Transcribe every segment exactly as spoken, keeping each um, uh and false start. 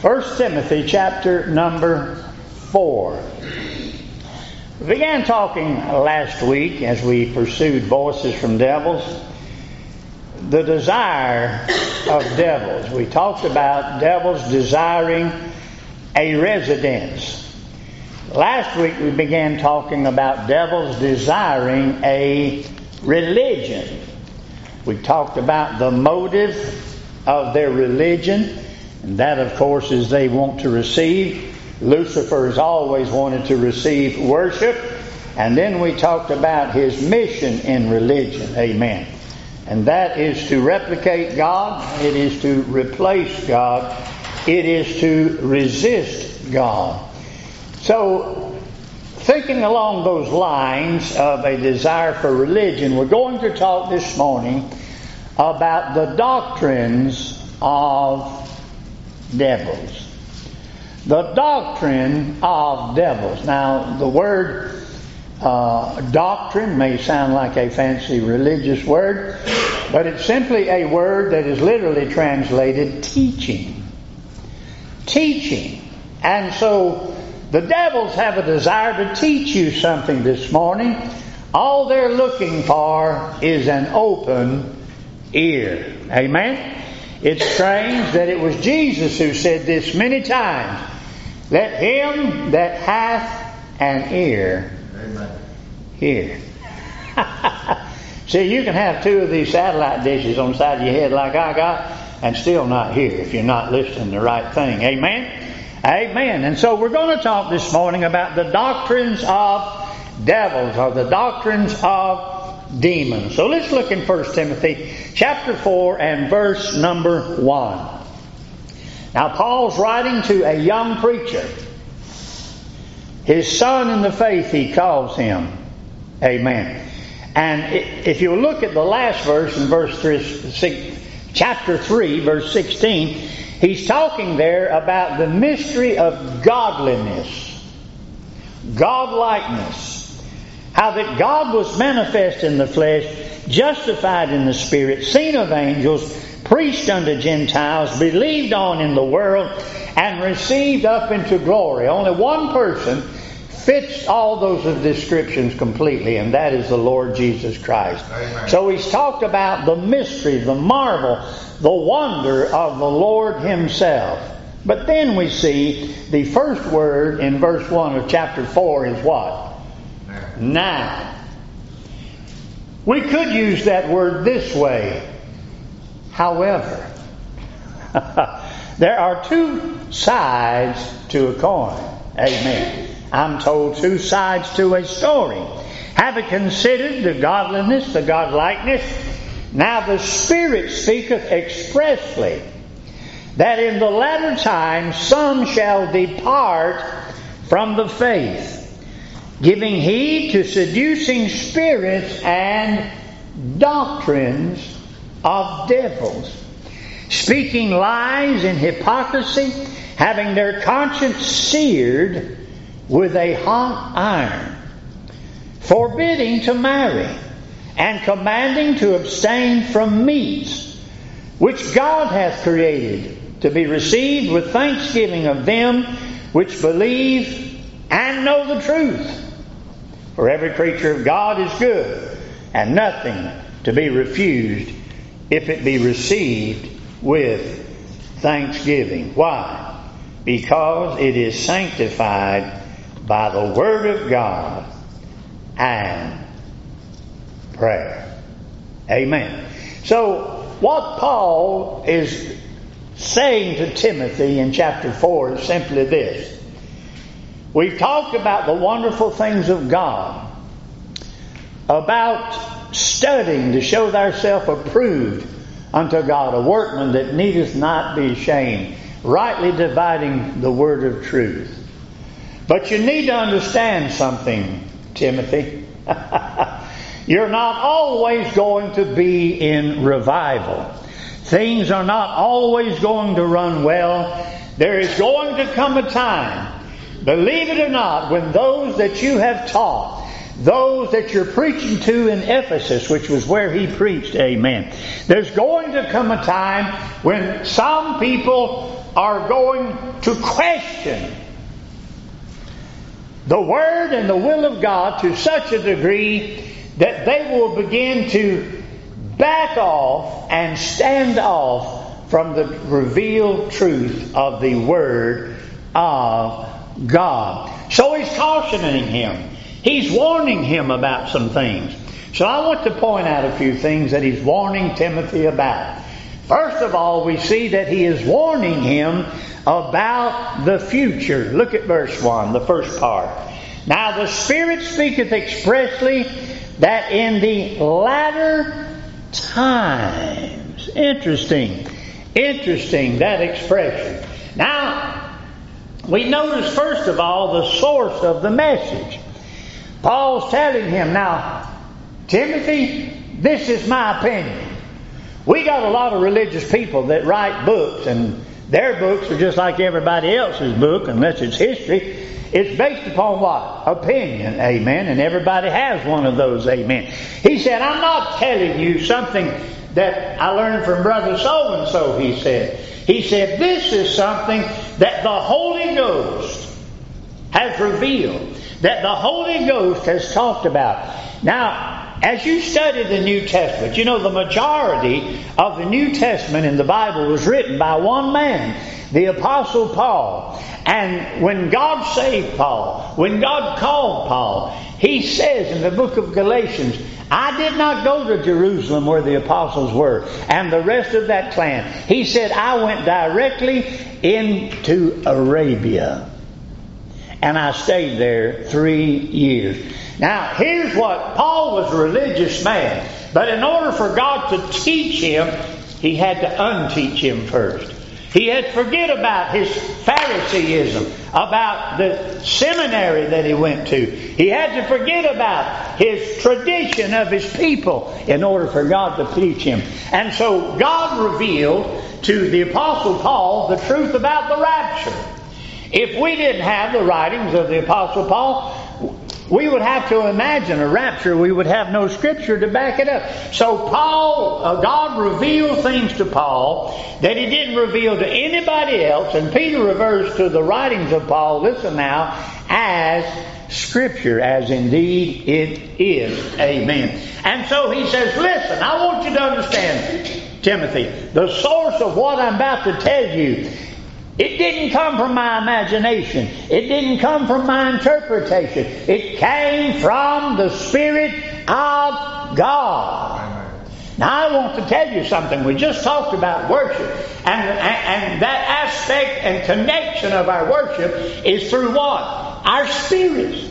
First Timothy chapter number four. We began talking last week as we pursued voices from devils, the desire of devils. We talked about devils desiring a residence. Last week we began talking about devils desiring a religion. We talked about the motive of their religion, and that of course is they want to receive. Lucifer has always wanted to receive worship. And then we talked about his mission in religion. Amen. And that is to replicate God. It is to replace God. It is to resist God. So, thinking along those lines of a desire for religion, we're going to talk this morning about the doctrines of devils. The doctrine of devils. Now, the word uh, doctrine may sound like a fancy religious word, but it's simply a word that is literally translated teaching. Teaching. And so, the devils have a desire to teach you something this morning. All they're looking for is an open ear. Amen? It's strange that it was Jesus who said this many times. Let him that hath an ear Amen. Hear. See, you can have two of these satellite dishes on the side of your head like I got and still not hear if you're not listening to the right thing. Amen? Amen. And so we're going to talk this morning about the doctrines of devils, or the doctrines of demons. So let's look in First Timothy chapter four and verse number one. Now Paul's writing to a young preacher. His son in the faith, he calls him. Amen. And if you look at the last verse in verse three, chapter three, verse sixteen, he's talking there about the mystery of godliness, godlikeness. How that God was manifest in the flesh, justified in the Spirit, seen of angels, preached unto Gentiles, believed on in the world, and received up into glory. Only one person fits all those descriptions completely, and that is the Lord Jesus Christ. Amen. So he's talked about the mystery, the marvel, the wonder of the Lord Himself. But then we see the first word in verse one of chapter four is what? Now. We could use that word this way. However, there are two sides to a coin. Amen. I'm told two sides to a story. Having considered the godliness, the godlikeness, now the Spirit speaketh expressly that in the latter time some shall depart from the faith, giving heed to seducing spirits and doctrines of devils, speaking lies in hypocrisy, having their conscience seared with a hot iron, forbidding to marry, and commanding to abstain from meats, which God hath created to be received with thanksgiving of them which believe and know the truth. For every creature of God is good, and nothing to be refused if it be received with thanksgiving. Why? Because it is sanctified by the Word of God and prayer. Amen. So, what Paul is saying to Timothy in chapter four is simply this. We've talked about the wonderful things of God, about studying to show thyself approved unto God, a workman that needeth not be ashamed, rightly dividing the word of truth. But you need to understand something, Timothy. You're not always going to be in revival. Things are not always going to run well. There is going to come a time, believe it or not, when those that you have taught, those that you're preaching to in Ephesus, which was where he preached, amen. There's going to come a time when some people are going to question the Word and the will of God to such a degree that they will begin to back off and stand off from the revealed truth of the Word of God. So he's cautioning him. He's warning him about some things. So I want to point out a few things that he's warning Timothy about. First of all, we see that he is warning him about the future. Look at verse one, the first part. Now the Spirit speaketh expressly that in the latter times. Interesting. Interesting, that expression. Now, we notice first of all the source of the message. Paul's telling him, now, Timothy, this is my opinion. We got a lot of religious people that write books, and their books are just like everybody else's book, unless it's history. It's based upon what? Opinion, amen. And everybody has one of those, amen. He said, I'm not telling you something that I learned from Brother so-and-so, he said. He said, this is something that the Holy Ghost has revealed, that the Holy Ghost has talked about. Now, as you study the New Testament, you know the majority of the New Testament in the Bible was written by one man, the Apostle Paul. And when God saved Paul, when God called Paul, he says in the book of Galatians, I did not go to Jerusalem where the apostles were and the rest of that clan. He said, I went directly into Arabia. And I stayed there three years. Now, here's what, Paul was a religious man. But in order for God to teach him, he had to unteach him first. He had to forget about his Phariseeism, about the seminary that he went to. He had to forget about his tradition of his people in order for God to teach him. And so God revealed to the Apostle Paul the truth about the rapture. If we didn't have the writings of the Apostle Paul, we would have to imagine a rapture. We would have no scripture to back it up. So Paul, uh, God revealed things to Paul that he didn't reveal to anybody else. And Peter refers to the writings of Paul, listen now, as scripture, as indeed it is. Amen. And so he says, listen, I want you to understand, Timothy, the source of what I'm about to tell you, it didn't come from my imagination. It didn't come from my interpretation. It came from the Spirit of God. Now I want to tell you something. We just talked about worship. And, and, and that aspect and connection of our worship is through what? Our spirits.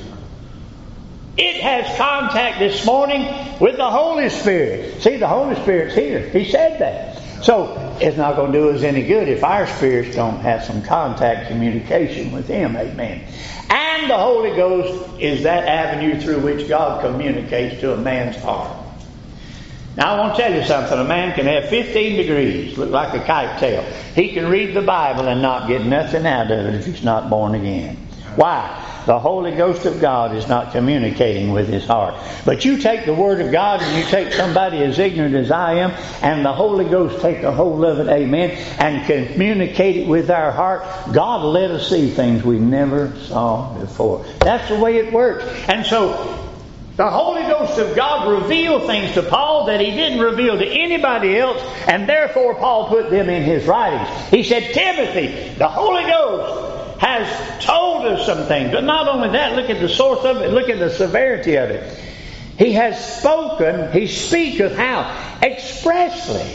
It has contact this morning with the Holy Spirit. See, the Holy Spirit's here. He said that. So, it's not going to do us any good if our spirits don't have some contact, communication with Him. Amen. And the Holy Ghost is that avenue through which God communicates to a man's heart. Now, I want to tell you something. A man can have fifteen degrees, look like a kite tail. He can read the Bible and not get nothing out of it if he's not born again. Why? The Holy Ghost of God is not communicating with his heart. But you take the Word of God and you take somebody as ignorant as I am, and the Holy Ghost take a hold of it, amen, and communicate it with our heart. God will let us see things we never saw before. That's the way it works. And so the Holy Ghost of God revealed things to Paul that he didn't reveal to anybody else, and therefore Paul put them in his writings. He said, Timothy, the Holy Ghost has told us some things. But not only that, look at the source of it, look at the severity of it. He has spoken, he speaketh how? Expressly.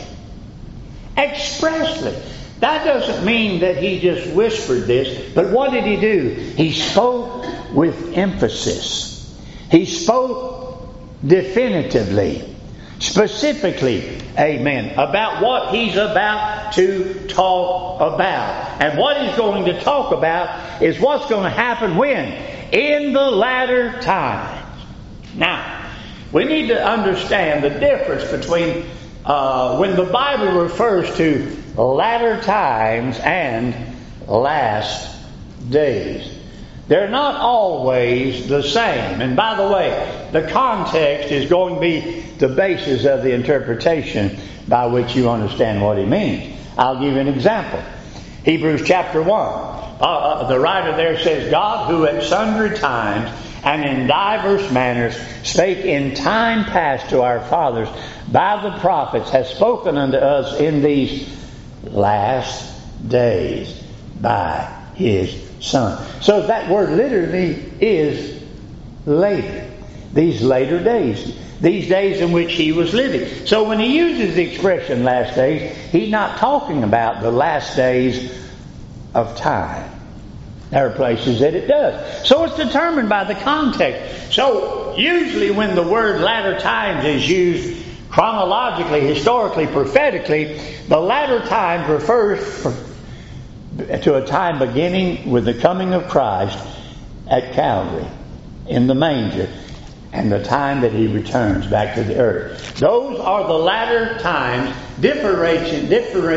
Expressly. That doesn't mean that he just whispered this, but what did he do? He spoke with emphasis. He spoke definitively, specifically, amen, about what he's about to talk about. And what he's going to talk about is what's going to happen when? In the latter times. Now, we need to understand the difference between uh, when the Bible refers to latter times and last days. They're not always the same. And by the way, the context is going to be the basis of the interpretation by which you understand what he means. I'll give you an example. Hebrews chapter one. Uh, the writer there says, God, who at sundry times and in divers manners spake in time past to our fathers by the prophets, has spoken unto us in these last days by His Son. So that word literally is later. These later days. These days in which He was living. So when He uses the expression last days, He's not talking about the last days of time. There are places that it does. So it's determined by the context. So usually when the word latter times is used chronologically, historically, prophetically, the latter times refers to a time beginning with the coming of Christ at Calvary in the manger and the time that He returns back to the earth. Those are the latter times differentiated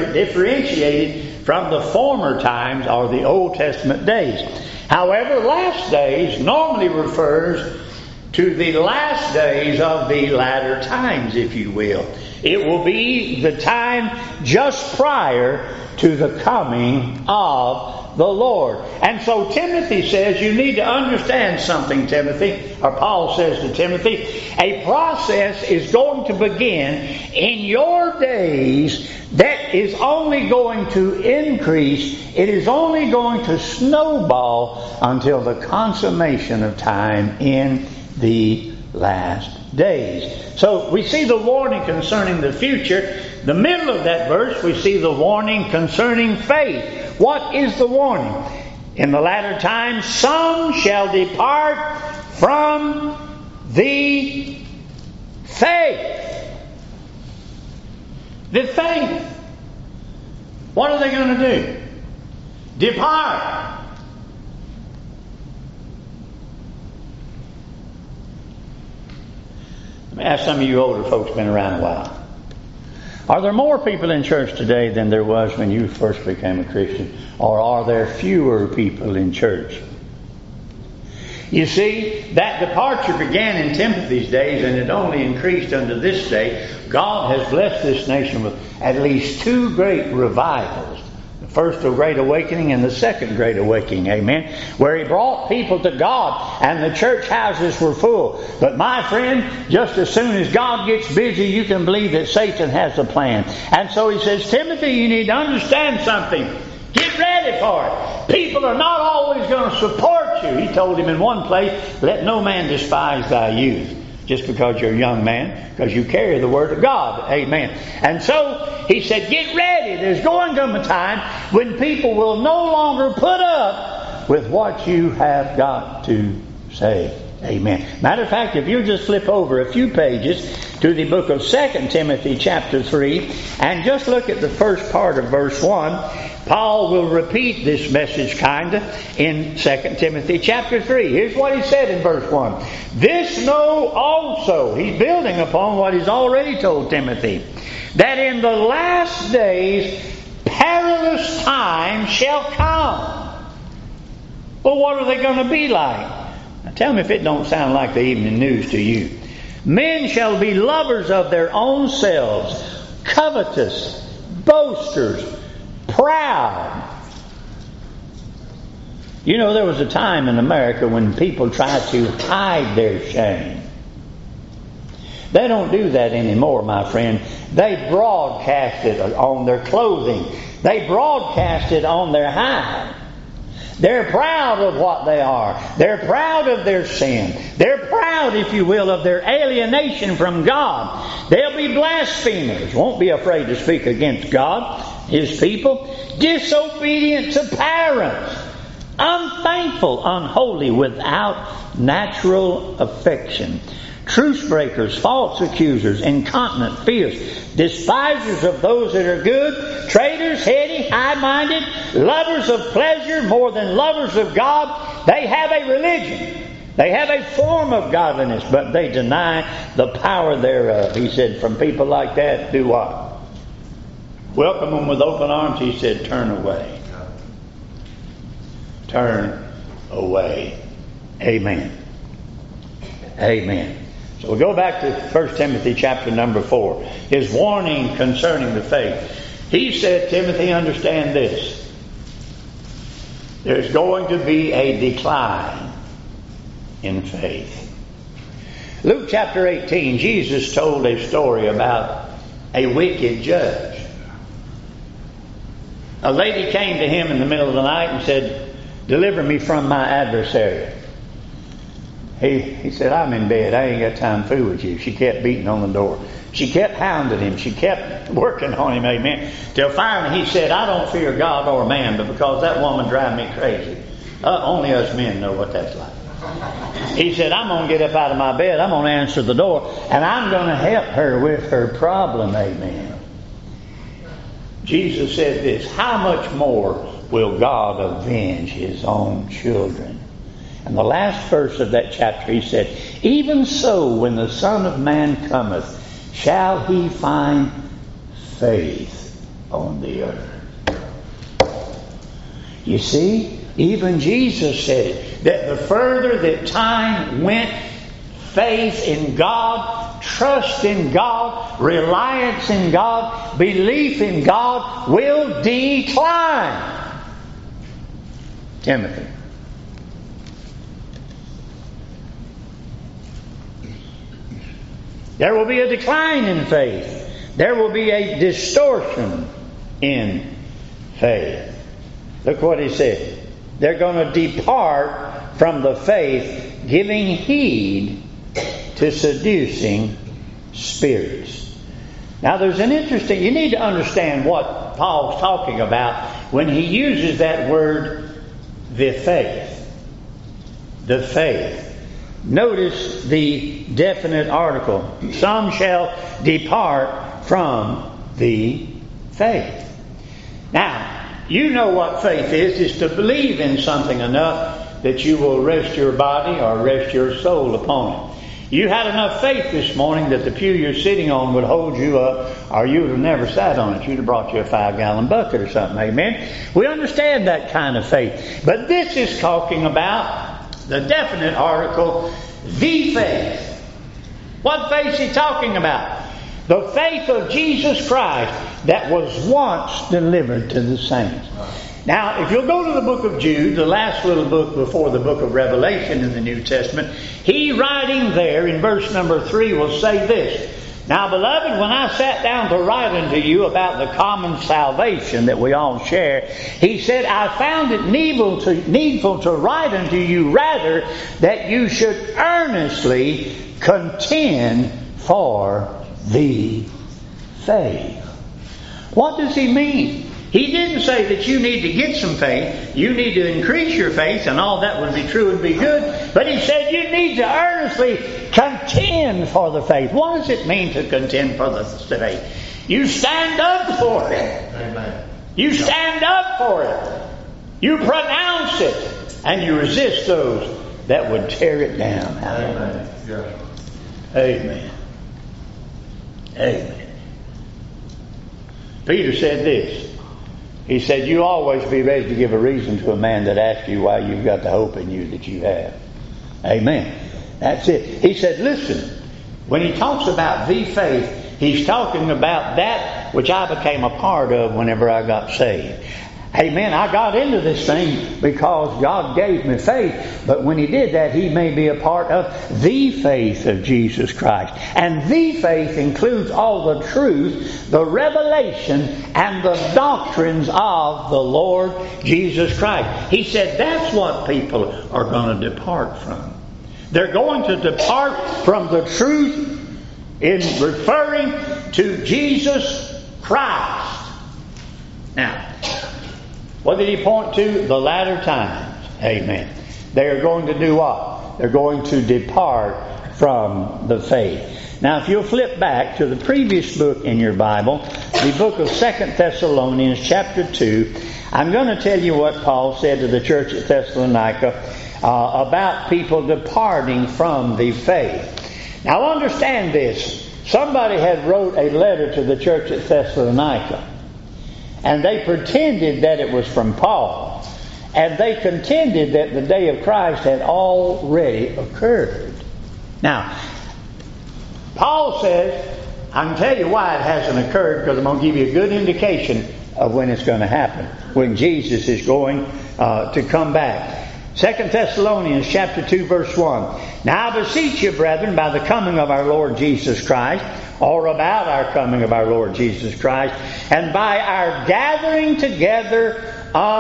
from the former times or the Old Testament days. However, last days normally refers to the last days of the latter times, if you will. It will be the time just prior to the coming of the Lord. And so Timothy says, you need to understand something, Timothy, or Paul says to Timothy, a process is going to begin in your days that is only going to increase. It is only going to snowball until the consummation of time in the last days. So we see the warning concerning the future. The middle of that verse, we see the warning concerning faith. What is the warning? In the latter times, some shall depart from the faith. The faith. What are they going to do? Depart. Let me ask some of you older folks, been around a while. Are there more people in church today than there was when you first became a Christian? Or are there fewer people in church? You see, that departure began in Timothy's days and it only increased unto this day. God has blessed this nation with at least two great revivals. The first, a great awakening, and the second great awakening, amen, where He brought people to God and the church houses were full. But my friend, just as soon as God gets busy, you can believe that Satan has a plan. And so He says, Timothy, you need to understand something. Get ready for it. People are not always going to support you. He told him in one place, let no man despise thy youth. Just because you're a young man, because you carry the Word of God. Amen. And so He said, get ready. There's going to come a time when people will no longer put up with what you have got to say. Amen. Matter of fact, if you just flip over a few pages to the book of Second Timothy chapter three and just look at the first part of verse one, Paul will repeat this message kind of in Second Timothy chapter three. Here's what he said in verse one. This know also, he's building upon what he's already told Timothy, that in the last days perilous times shall come. Well, what are they going to be like? Now tell me if it don't sound like the evening news to you. Men shall be lovers of their own selves, covetous, boasters, proud. You know, there was a time in America when people tried to hide their shame. They don't do that anymore, my friend. They broadcast it on their clothing. They broadcast it on their hide. They're proud of what they are. They're proud of their sin. They're proud, if you will, of their alienation from God. They'll be blasphemers. Won't be afraid to speak against God, His people. Disobedient to parents. Unthankful, unholy, without natural affection. Truce breakers, false accusers, incontinent, fierce, despisers of those that are good, traitors, heady, high-minded, lovers of pleasure more than lovers of God. They have a religion. They have a form of godliness, but they deny the power thereof. He said, from people like that, do what? Welcome them with open arms. He said, turn away. Turn away. Amen. Amen. So we go back to First Timothy chapter number four. His warning concerning the faith. He said, Timothy, understand this. There's going to be a decline in faith. Luke chapter eighteen, Jesus told a story about a wicked judge. A lady came to him in the middle of the night and said, "Deliver me from my adversary." He, he said, "I'm in bed. I ain't got time to fool with you." She kept beating on the door. She kept hounding him. She kept working on him, amen. Till finally he said, "I don't fear God or man, but because that woman drives me crazy." Uh, only us men know what that's like. He said, "I'm going to get up out of my bed. I'm going to answer the door. And I'm going to help her with her problem." Amen. Jesus said this, "How much more will God avenge His own children?" And the last verse of that chapter, He said, "Even so, when the Son of Man cometh, shall He find faith on the earth?" You see, even Jesus said it, that the further that time went, faith in God, trust in God, reliance in God, belief in God will decline. Timothy. There will be a decline in faith. There will be a distortion in faith. Look what he said. They're going to depart from the faith, giving heed to seducing spirits. Now there's an interesting, you need to understand what Paul's talking about when he uses that word, the faith. The faith. Notice the definite article. Some shall depart from the faith. Now, you know what faith is. It's to believe in something enough that you will rest your body or rest your soul upon it. You had enough faith this morning that the pew you're sitting on would hold you up, or you would have never sat on it. You'd have brought you a five-gallon bucket or something. Amen? We understand that kind of faith. But this is talking about the definite article, the faith. What faith is he talking about? The faith of Jesus Christ that was once delivered to the saints. Now, if you'll go to the book of Jude, the last little book before the book of Revelation in the New Testament, he writing there in verse number three will say this, "Now, beloved, when I sat down to write unto you about the common salvation that we all share, he said, I found it needful to, needful to write unto you rather that you should earnestly contend for the faith." What does he mean? He didn't say that you need to get some faith. You need to increase your faith, and all that would be true and be good. But he said you need to earnestly contend for the faith. What does it mean to contend for the faith? You stand up for it. Amen. You stand up for it. You pronounce it. And you resist those that would tear it down. Amen. Amen. Amen. Peter said this. He said, you always be ready to give a reason to a man that asks you why you've got the hope in you that you have. Amen. That's it. He said, listen, when he talks about the faith, he's talking about that which I became a part of whenever I got saved. Amen. I got into this thing because God gave me faith. But when He did that, He made me a part of the faith of Jesus Christ. And the faith includes all the truth, the revelation, and the doctrines of the Lord Jesus Christ. He said that's what people are going to depart from. They're going to depart from the truth in referring to Jesus Christ. Now, what did he point to? The latter times. Amen. They are going to do what? They're going to depart from the faith. Now, if you'll flip back to the previous book in your Bible, the book of Second Thessalonians chapter two, I'm going to tell you what Paul said to the church at Thessalonica uh, about people departing from the faith. Now, understand this. Somebody had wrote a letter to the church at Thessalonica. And they pretended that it was from Paul. And they contended that the day of Christ had already occurred. Now, Paul says, I can tell you why it hasn't occurred, because I'm going to give you a good indication of when it's going to happen. When Jesus is going uh, to come back. Second Thessalonians chapter two, verse one. Now I beseech you, brethren, by the coming of our Lord Jesus Christ, or about our coming of our Lord Jesus Christ, and by our gathering together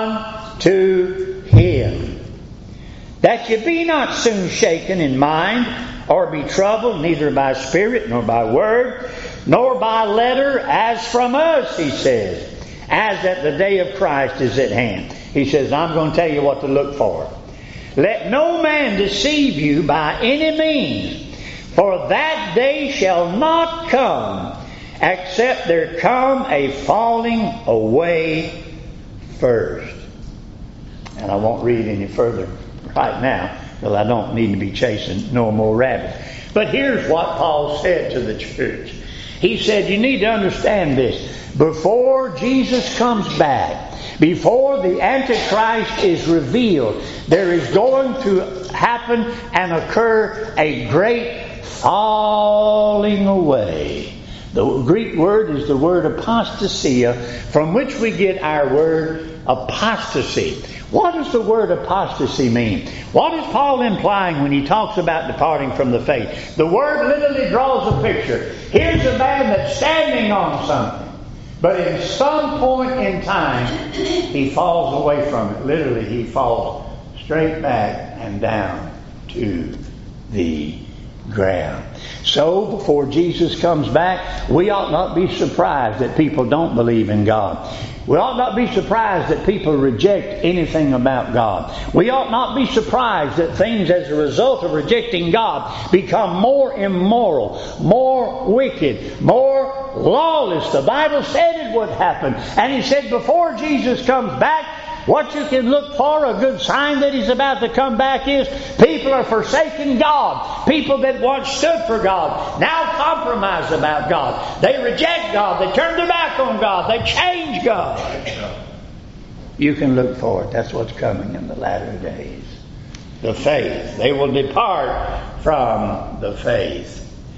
unto Him, that ye be not soon shaken in mind, or be troubled, neither by spirit, nor by word, nor by letter, as from us, he says, as that the day of Christ is at hand. He says, I'm going to tell you what to look for. Let no man deceive you by any means, for that day shall not come, except there come a falling away first. And I won't read any further right now, because I don't need to be chasing no more rabbits. But here's what Paul said to the church. He said, you need to understand this. Before Jesus comes back, before the Antichrist is revealed, there is going to happen and occur a great falling away. The Greek word is the word apostasia, from which we get our word apostasy. What does the word apostasy mean? What is Paul implying when he talks about departing from the faith? The word literally draws a picture. Here's a man that's standing on something, but in some point in time, he falls away from it. Literally, he falls straight back and down to the ground. So, before Jesus comes back, we ought not be surprised that people don't believe in God. We ought not be surprised that people reject anything about God. We ought not be surprised that things as a result of rejecting God become more immoral, more wicked, more lawless. The Bible said it would happen. And He said before Jesus comes back, what you can look for, a good sign that He's about to come back, is people are forsaking God. People that once stood for God now compromise about God. They reject God. They turn their back on God. They change God. You can look for it. That's what's coming in the latter days. The faith. They will depart from the faith.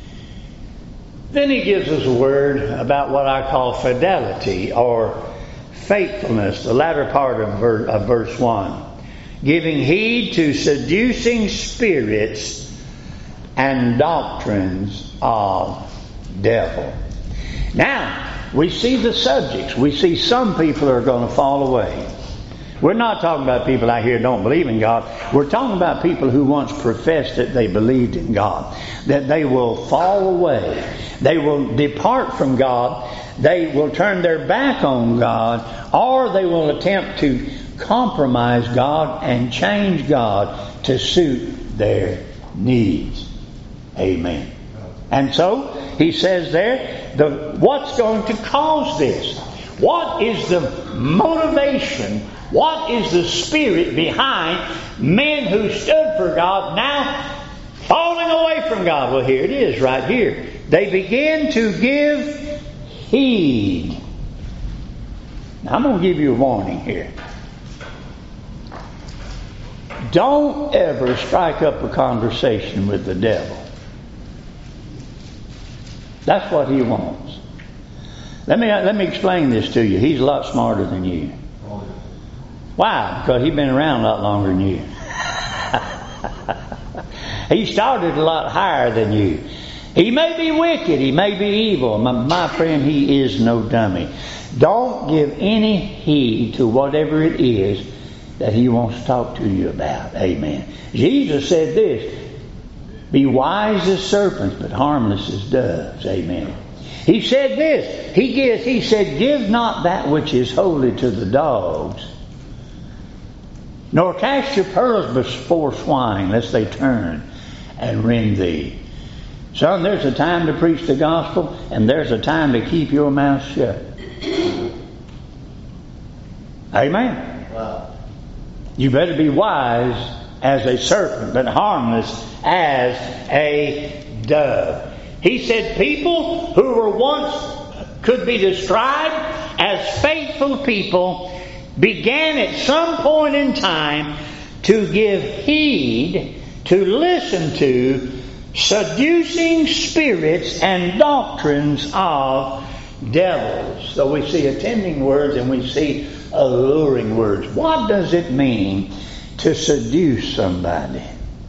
Then he gives us a word about what I call fidelity or faithfulness, the latter part of verse, of verse one. Giving heed to seducing spirits and doctrines of devil. Now, we see the subjects. We see some people are going to fall away. We're not talking about people out here who don't believe in God. We're talking about people who once professed that they believed in God. That they will fall away. They will depart from God. They will turn their back on God, or they will attempt to compromise God and change God to suit their needs. Amen. And so, he says there, the, what's going to cause this? What is the motivation? What is the spirit behind men who stood for God now falling away from God? Well, here it is right here. They begin to give heed. Now, I'm going to give you a warning here. Don't ever strike up a conversation with the devil. That's what he wants. Let me let me explain this to you. He's a lot smarter than you. Why? Because he's been around a lot longer than you. He started a lot higher than you. He may be wicked. He may be evil. My, my friend, he is no dummy. Don't give any heed to whatever it is that he wants to talk to you about. Amen. Jesus said this, be wise as serpents, but harmless as doves. Amen. He said this, he gives, he said, give not that which is holy to the dogs, nor cast your pearls before swine, lest they turn and rend thee. Son, there's a time to preach the gospel, and there's a time to keep your mouth shut. Amen. Wow. You better be wise as a serpent, but harmless as a dove. He said people who were once could be described as faithful people began at some point in time to give heed, to listen to seducing spirits and doctrines of devils. So we see attending words and we see alluring words. What does it mean to seduce somebody?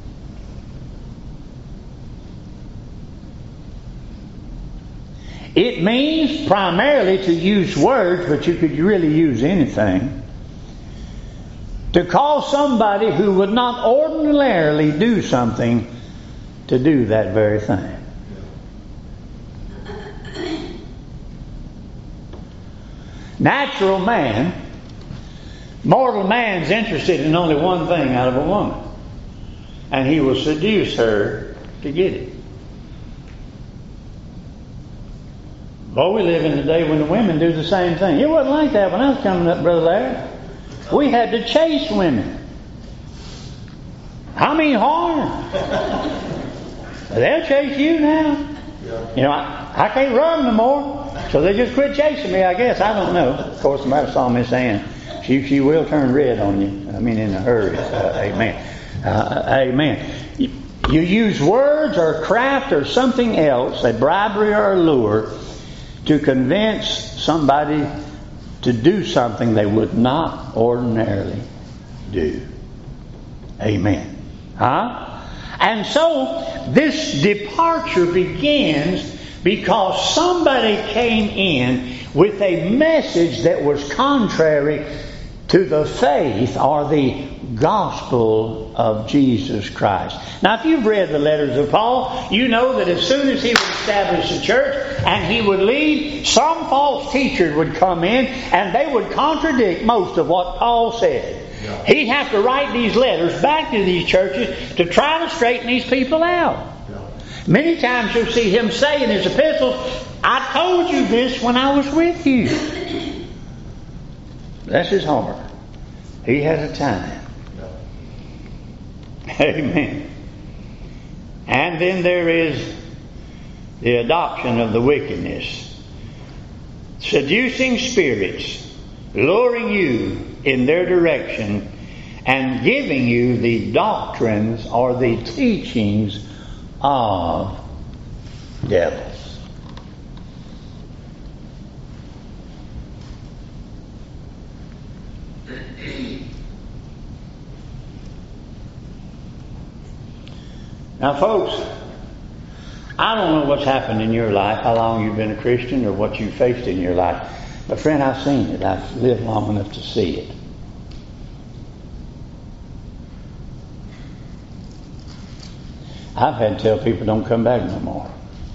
It means primarily to use words, but you could really use anything. To cause somebody who would not ordinarily do something to do that very thing. Natural man, mortal man's interested in only one thing out of a woman. And he will seduce her to get it. Boy, we live in a day when the women do the same thing. It wasn't like that when I was coming up, Brother Larry. We had to chase women. I mean hard. They'll chase you now. You know, I, I can't run no more. So they just quit chasing me, I guess. I don't know. Of course, the Bible saw me saying, she, she will turn red on you. I mean, in a hurry. Uh, amen. Uh, amen. You, you use words or craft or something else, a bribery or a lure, to convince somebody to do something they would not ordinarily do. Amen. Huh? And so, this departure begins because somebody came in with a message that was contrary to the faith or the gospel of Jesus Christ. Now, if you've read the letters of Paul, you know that as soon as he would establish a church and he would leave, some false teacher would come in and they would contradict most of what Paul said. Yeah. He'd have to write these letters back to these churches to try to straighten these people out. Yeah. Many times you'll see him say in his epistles, I told you this when I was with you. That's his heart. He had a time. Amen. And then there is the adoption of the wickedness. Seducing spirits, luring you in their direction and giving you the doctrines or the teachings of devils. Now, folks, I don't know what's happened in your life, how long you've been a Christian or what you've faced in your life. But, friend, I've seen it. I've lived long enough to see it. I've had to tell people don't come back no more.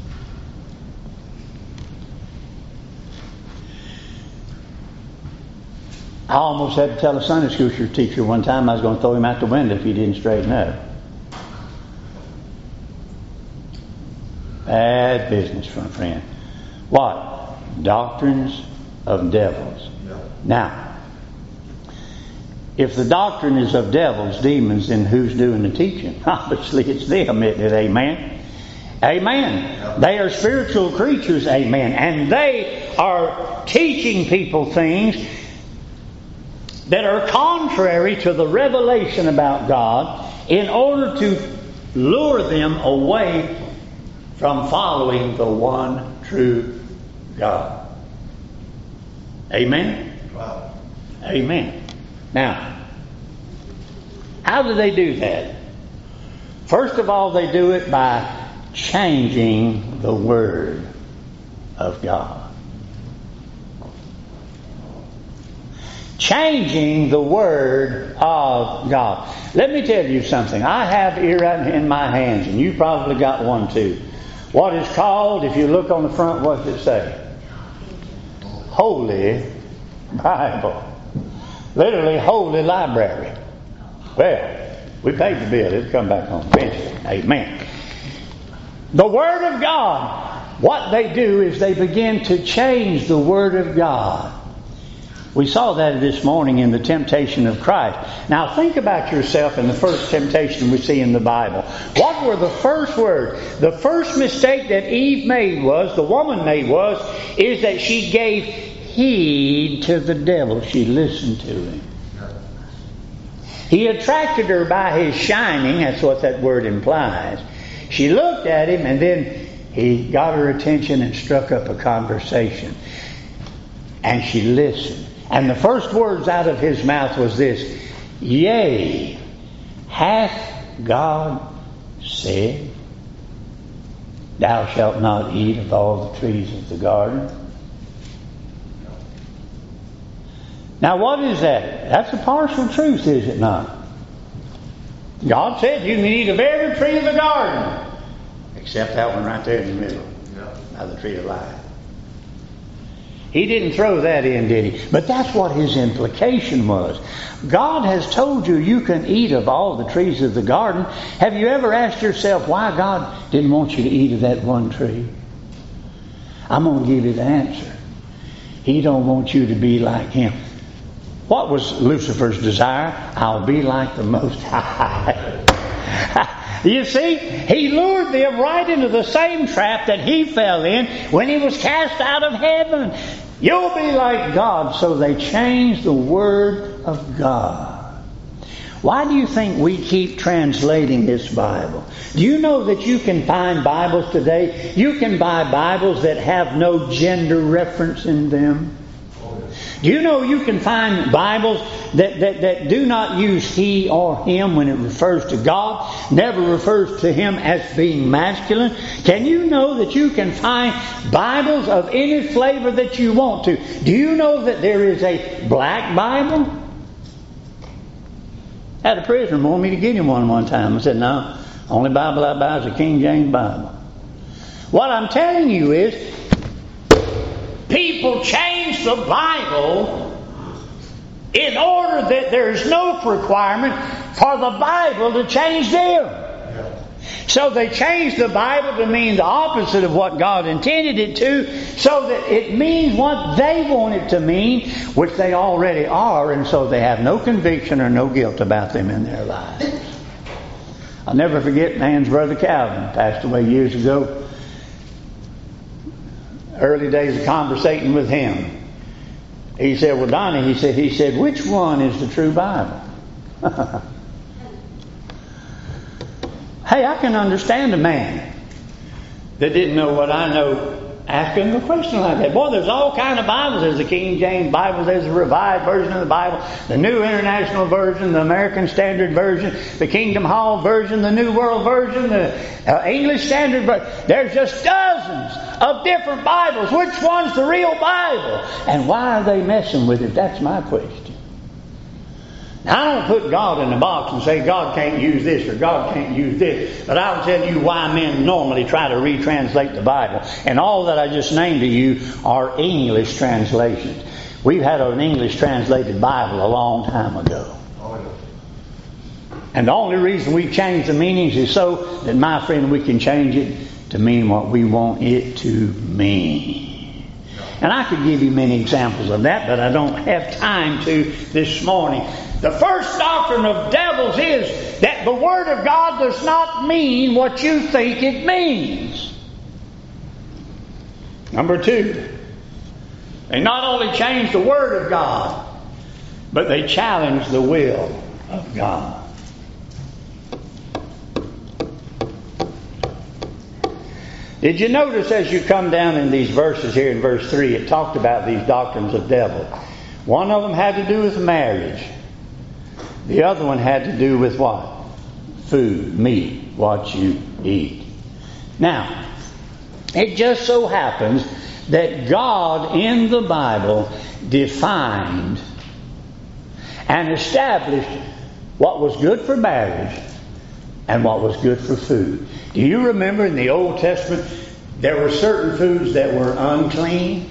I almost had to tell a Sunday school teacher one time I was going to throw him out the window if he didn't straighten up. Bad business, friend. What? Doctrines of devils. Yeah. Now, if the doctrine is of devils, demons, then who's doing the teaching? Obviously, it's them, isn't it? Amen. Amen. Yeah. They are spiritual creatures, amen. And they are teaching people things that are contrary to the revelation about God in order to lure them away from following the one true God. Amen? Wow. Amen. Now, how do they do that? First of all, they do it by changing the Word of God. Changing the Word of God. Let me tell you something. I have here right in my hands, and you probably got one too. What is called, if you look on the front, what does it say? Holy Bible. Literally, Holy Library. Well, we paid the bill. It'll come back home eventually. Amen. The Word of God. What they do is they begin to change the Word of God. We saw that this morning in the temptation of Christ. Now think about yourself in the first temptation we see in the Bible. What were the first words? The first mistake that Eve made was, the woman made was, is that she gave heed to the devil. She listened to him. He attracted her by his shining. That's what that word implies. She looked at him and then he got her attention and struck up a conversation. And she listened. And the first words out of his mouth was this: Yea, hath God said, Thou shalt not eat of all the trees of the garden? Now what is that? That's a partial truth, is it not? God said you can eat of every tree of the garden, except that one right there in the middle, yeah. Of the tree of life. He didn't throw that in, did he? But that's what his implication was. God has told you you can eat of all the trees of the garden. Have you ever asked yourself why God didn't want you to eat of that one tree? I'm going to give you the answer. He don't want you to be like him. What was Lucifer's desire? I'll be like the Most High. You see, he lured them right into the same trap that he fell in when he was cast out of heaven. You'll be like God. So they changed the Word of God. Why do you think we keep translating this Bible? Do you know that you can find Bibles today? You can buy Bibles that have no gender reference in them. Do you know you can find Bibles that, that, that do not use he or him when it refers to God, never refers to him as being masculine? Can you know that you can find Bibles of any flavor that you want to? Do you know that there is a black Bible? I had a prisoner want me to get him one one time. I said, no, only Bible I buy is a King James Bible. What I'm telling you is, people change the Bible in order that there's no requirement for the Bible to change them. So they changed the Bible to mean the opposite of what God intended it to, so that it means what they want it to mean, which they already are, and so they have no conviction or no guilt about them in their lives. I'll never forget man's brother Calvin, passed away years ago. Early days of conversating with him, he said, well, Donnie, he said, he said, which one is the true Bible? Hey, I can understand a man that didn't know what I know asking a question like that. Boy, there's all kind of Bibles. There's the King James Bible, there's the Revised Version of the Bible, the New International Version, the American Standard Version, the Kingdom Hall Version, the New World Version, the uh, English Standard Version. There's just dozens of different Bibles. Which one's the real Bible? And why are they messing with it? That's my question. Now, I don't put God in a box and say God can't use this or God can't use this. But I'll tell you why men normally try to retranslate the Bible. And all that I just named to you are English translations. We've had an English translated Bible a long time ago. And the only reason we change the meanings is so that, my friend, we can change it to mean what we want it to mean. And I could give you many examples of that, but I don't have time to this morning. The first doctrine of devils is that the Word of God does not mean what you think it means. Number two, they not only change the Word of God, but they challenge the will of God. Did you notice as you come down in these verses here in verse three, it talked about these doctrines of devils. One of them had to do with marriage. The other one had to do with what? Food, meat, what you eat. Now, it just so happens that God in the Bible defined and established what was good for marriage and what was good for food. Do you remember in the Old Testament there were certain foods that were unclean?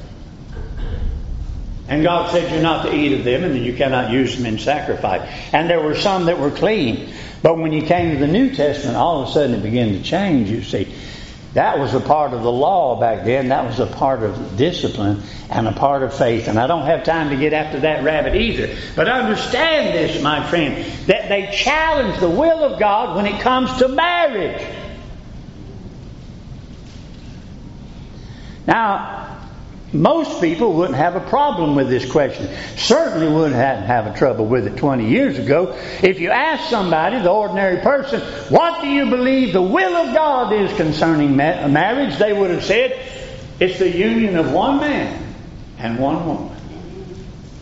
And God said you're not to eat of them and that you cannot use them in sacrifice. And there were some that were clean. But when you came to the New Testament, all of a sudden it began to change, you see. That was a part of the law back then. That was a part of discipline and a part of faith. And I don't have time to get after that rabbit either. But understand this, my friend, that they challenge the will of God when it comes to marriage. Now, most people wouldn't have a problem with this question. Certainly wouldn't have, have a trouble with it twenty years ago. If you ask somebody, the ordinary person, what do you believe the will of God is concerning ma- marriage? They would have said, it's the union of one man and one woman.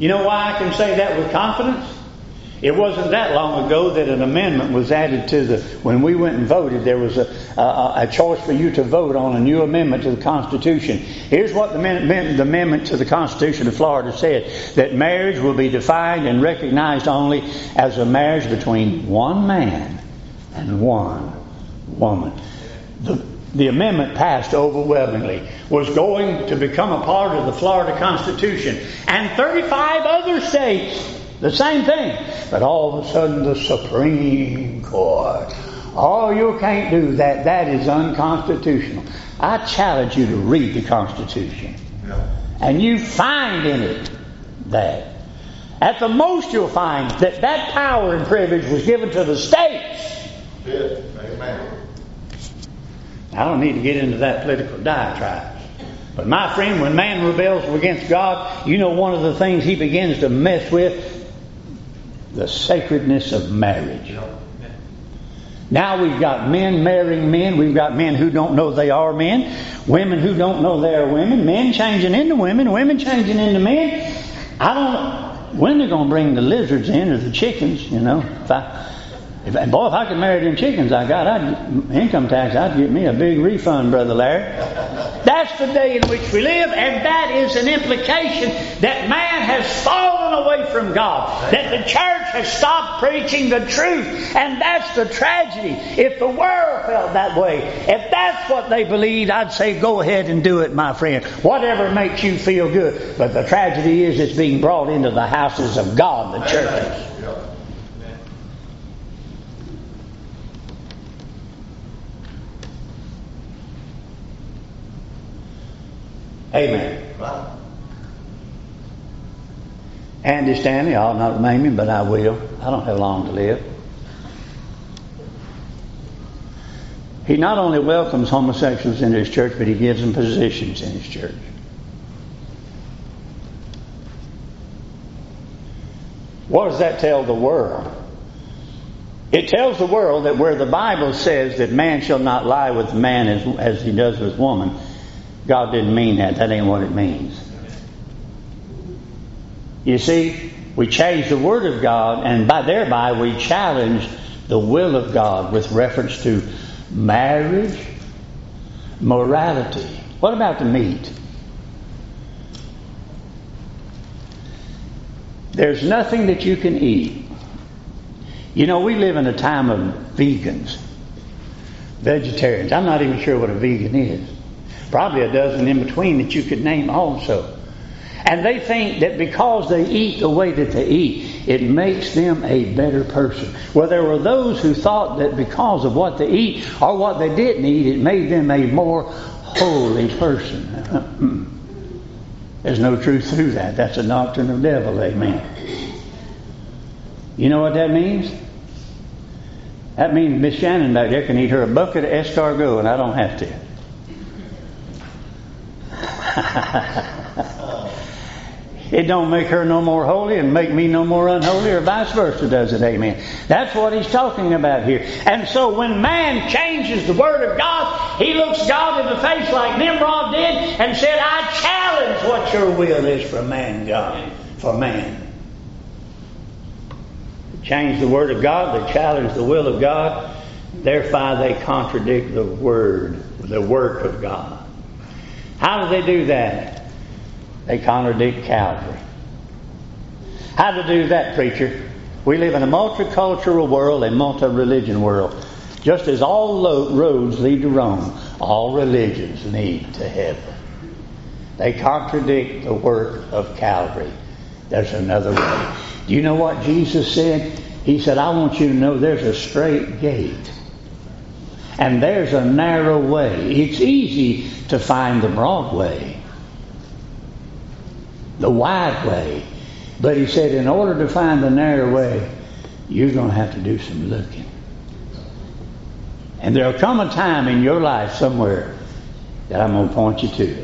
You know why I can say that with confidence? It wasn't that long ago that an amendment was added to the, when we went and voted, there was a, a, a choice for you to vote on a new amendment to the Constitution. Here's what the, amendment, the amendment to the Constitution of Florida said, that marriage will be defined and recognized only as a marriage between one man and one woman. The, the amendment passed overwhelmingly, was going to become a part of the Florida Constitution, and thirty-five other states. The same thing. But all of a sudden the Supreme Court, oh, you can't do that. That is unconstitutional. I challenge you to read the Constitution. Yeah. And you find in it that. At the most you'll find that that power and privilege was given to the states. Good. Amen. I don't need to get into that political diatribe. But my friend, when man rebels against God, you know one of the things he begins to mess with? The sacredness of marriage. Now we've got men marrying men. We've got men who don't know they are men. Women who don't know they are women. Men changing into women. Women changing into men. I don't know when they're going to bring the lizards in or the chickens, you know. If I, if, and boy, if I could marry them chickens I got, I'd, income tax, I'd get me a big refund, Brother Larry. That's the day in which we live, and that is an implication that man has fallen away from God, that the church has stopped preaching the truth, and that's the tragedy. If the world felt that way, if that's what they believed, I'd say go ahead and do it, my friend. Whatever makes you feel good. But the tragedy is it's being brought into the houses of God, the churches. Amen. Right. Andy Stanley, I'll not name him, but I will. I don't have long to live. He not only welcomes homosexuals into his church, but he gives them positions in his church. What does that tell the world? It tells the world that where the Bible says that man shall not lie with man as, as he does with woman, God didn't mean that. That ain't what it means. You see, we changed the Word of God, and by thereby we challenged the will of God with reference to marriage, morality. What about the meat? There's nothing that you can eat. You know, we live in a time of vegans, vegetarians. I'm not even sure what a vegan is. Probably a dozen in between that you could name also. And they think that because they eat the way that they eat, it makes them a better person. Well, there were those who thought that because of what they eat or what they didn't eat, it made them a more holy person. There's no truth through that. That's a doctrine of the devil, amen. You know what that means? That means Miss Shannon back there can eat her a bucket of escargot and I don't have to. It don't make her no more holy and make me no more unholy, or vice versa, does it? Amen. That's what he's talking about here. And so when man changes the Word of God, he looks God in the face like Nimrod did and said, I challenge what your will is for man, God, for man. They change the Word of God, they challenge the will of God, therefore they contradict the Word, the work of God. How do they do that? They contradict Calvary. How to do that, preacher? We live in a multicultural world, a multi-religion world. Just as all lo- roads lead to Rome, all religions lead to heaven. They contradict the work of Calvary. There's another way. Do you know what Jesus said? He said, I want you to know there's a straight gate. And there's a narrow way. It's easy to find the broad way, the wide way. But he said, in order to find the narrow way, you're going to have to do some looking. And there'll come a time in your life somewhere that I'm going to point you to it.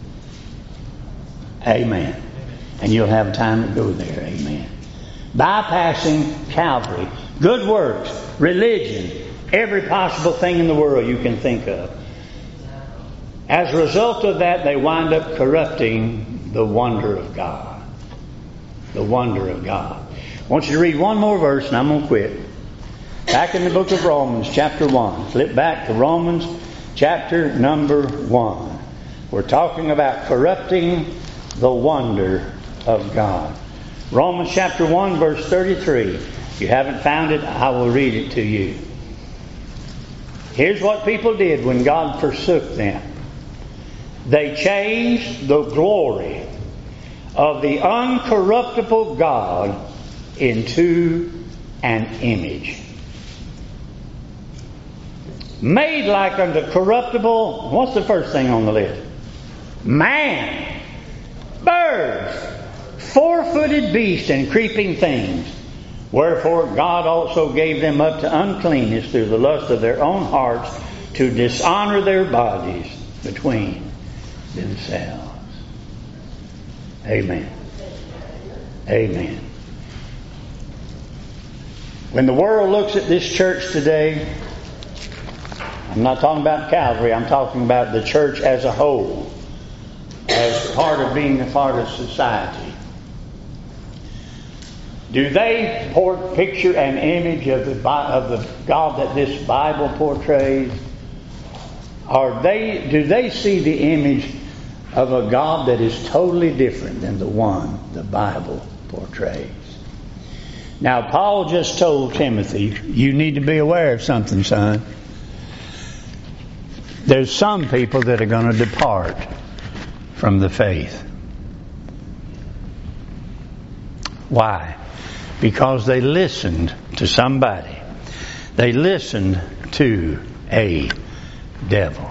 Amen. And you'll have time to go there. Amen. Bypassing Calvary, good works, religion, every possible thing in the world you can think of. As a result of that, they wind up corrupting the wonder of God. the wonder of God. I want you to read one more verse and I'm going to quit. Back in the book of Romans, chapter one. Flip back to Romans, chapter number one. We're talking about corrupting the wonder of God. Romans chapter one, verse thirty-three. If you haven't found it, I will read it to you. Here's what people did when God forsook them. They changed the glory of the uncorruptible God into an image, made like unto corruptible. What's the first thing on the list? Man, birds, four-footed beasts, and creeping things. Wherefore God also gave them up to uncleanness through the lust of their own hearts, to dishonor their bodies between themselves. Amen. Amen. When the world looks at this church today, I'm not talking about Calvary, I'm talking about the church as a whole, as part of being a part of society. Do they picture an image of the of the God that this Bible portrays? Or they do they see the image of a God that is totally different than the one the Bible portrays? Now, Paul just told Timothy, you need to be aware of something, son. There's some people that are going to depart from the faith. Why? Because they listened to somebody. They listened to a devil.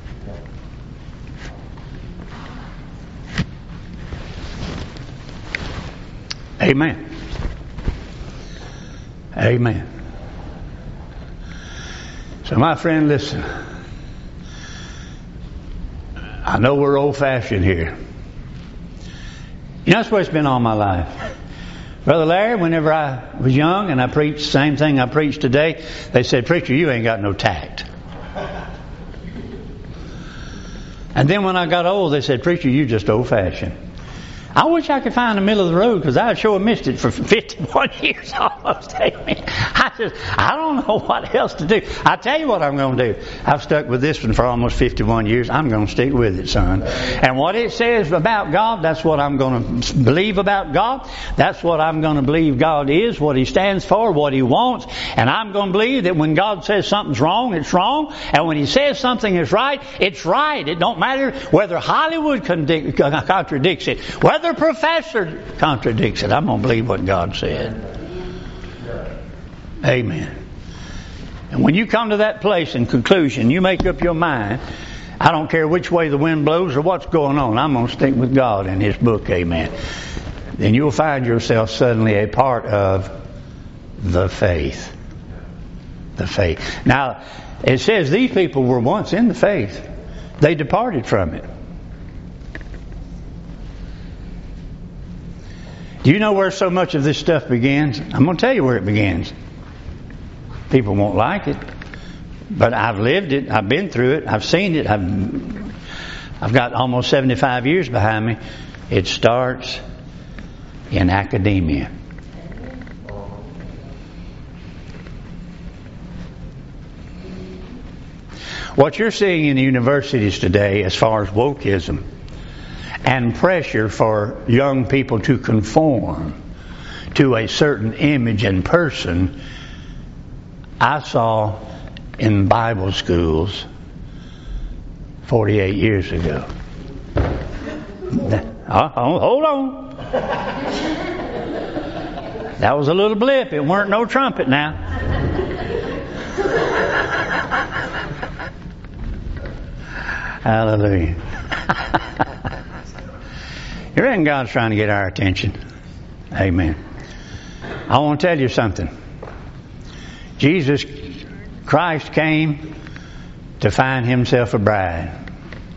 Amen. Amen. So my friend, listen. I know we're old-fashioned here. You know, that's what it's been all my life. Brother Larry, whenever I was young and I preached the same thing I preached today, they said, preacher, you ain't got no tact. And then when I got old, they said, preacher, you just old-fashioned. I wish I could find the middle of the road, because I sure missed it for fifty-one years almost. Amen. I just, I don't know what else to do. I tell you what I'm going to do. I've stuck with this one for almost fifty-one years. I'm going to stick with it, son. And what it says about God, that's what I'm going to believe about God. That's what I'm going to believe God is, what He stands for, what He wants. And I'm going to believe that when God says something's wrong, it's wrong. And when He says something is right, it's right. It don't matter whether Hollywood contradicts it, whether professor contradicts it. I'm going to believe what God said. Amen. And when you come to that place in conclusion, you make up your mind, I don't care which way the wind blows or what's going on, I'm going to stick with God and His book. Amen. Then you'll find yourself suddenly a part of the faith. The faith. Now, it says these people were once in the faith. They departed from it. Do you know where so much of this stuff begins? I'm going to tell you where it begins. People won't like it, but I've lived it. I've been through it. I've seen it. I've I've got almost seventy-five years behind me. It starts in academia. What you're seeing in the universities today, as far as wokeism and pressure for young people to conform to a certain image and person, I saw in Bible schools forty-eight years ago. Uh, hold on. That was a little blip. It weren't no trumpet now. Hallelujah. You reckon God's trying to get our attention? Amen. I want to tell you something. Jesus Christ came to find Himself a bride.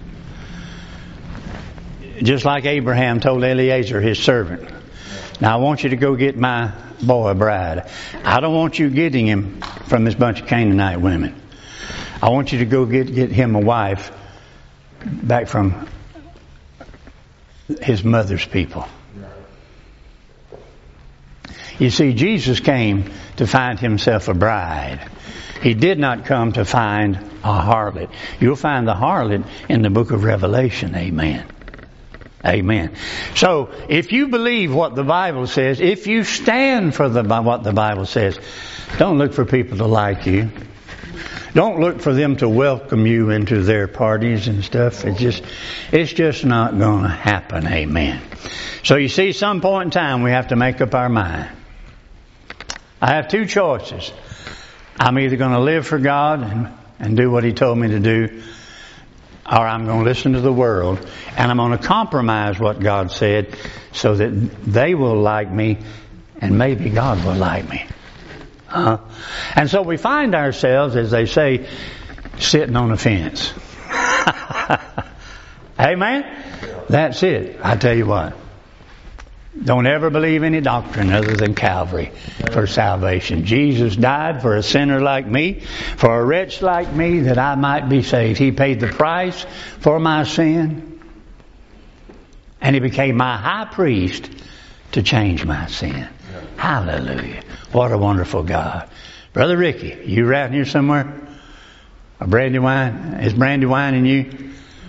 Just like Abraham told Eliezer, his servant, now I want you to go get my boy a bride. I don't want you getting him from this bunch of Canaanite women. I want you to go get, get him a wife back from his mother's people. You see, Jesus came to find himself a bride. He did not come to find a harlot. You'll find the harlot in the book of Revelation. Amen. Amen. So, if you believe what the Bible says, if you stand for the, what the Bible says, don't look for people to like you. Don't look for them to welcome you into their parties and stuff. It's just, it's just not going to happen. Amen. So you see, some point in time we have to make up our mind. I have two choices. I'm either going to live for God and, and do what He told me to do, or I'm going to listen to the world, and I'm going to compromise what God said so that they will like me and maybe God will like me. Uh, and so we find ourselves, as they say, sitting on a fence. Amen? That's it. I tell you what. Don't ever believe any doctrine other than Calvary for salvation. Jesus died for a sinner like me, for a wretch like me, that I might be saved. He paid the price for my sin, and He became my high priest to change my sin. Hallelujah. What a wonderful God. Brother Ricky, you around here somewhere? A Brandywine? Is Brandywine in you?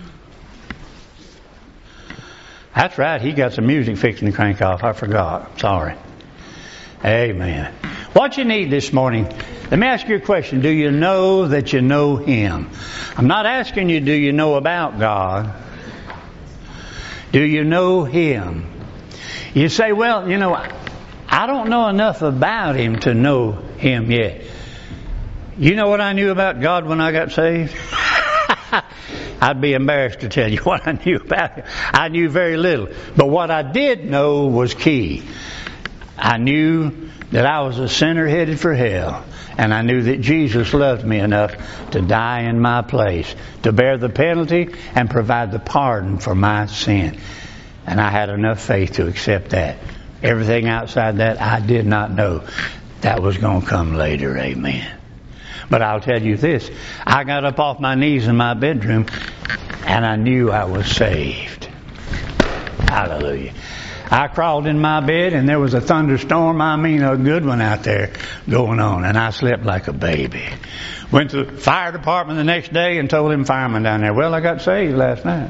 That's right. He got some music fixing to crank off. I forgot. Sorry. Amen. What you need this morning, let me ask you a question. Do you know that you know Him? I'm not asking you, do you know about God? Do you know Him? You say, well, you know, I don't know enough about Him to know Him yet. You know what I knew about God when I got saved? I'd be embarrassed to tell you what I knew about Him. I knew very little. But what I did know was key. I knew that I was a sinner headed for hell. And I knew that Jesus loved me enough to die in my place, to bear the penalty and provide the pardon for my sin. And I had enough faith to accept that. Everything outside that, I did not know. That was going to come later. Amen. But I'll tell you this. I got up off my knees in my bedroom and I knew I was saved. Hallelujah. I crawled in my bed and there was a thunderstorm, I mean a good one out there going on, and I slept like a baby. Went to the fire department the next day and told them firemen down there, well, I got saved last night.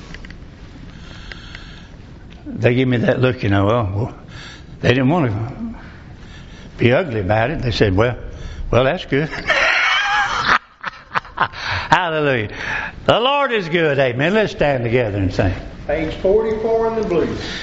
They gave me that look, you know, well, they didn't want to be ugly about it. They said, well, well, that's good. Hallelujah. The Lord is good. Amen. Let's stand together and sing. Page forty-four in the blues.